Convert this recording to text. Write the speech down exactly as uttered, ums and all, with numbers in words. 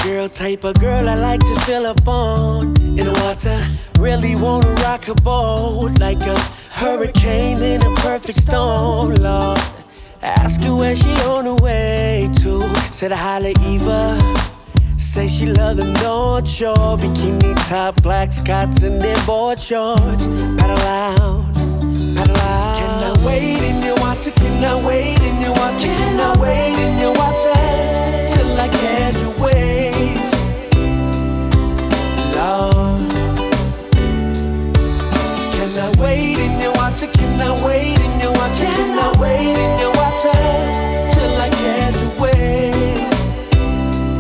girl, type of girl I like to fill up on. In the water, really wanna rock a boat like a hurricane in a perfect storm, Lord. Ask her where she on her way to. Said I holla Eva. Say she love the North Shore. Bikini top, black Scots, and then board shorts. Paddle out, paddle out. Can I wait in your water? Can I wait in your water? Can I wait in your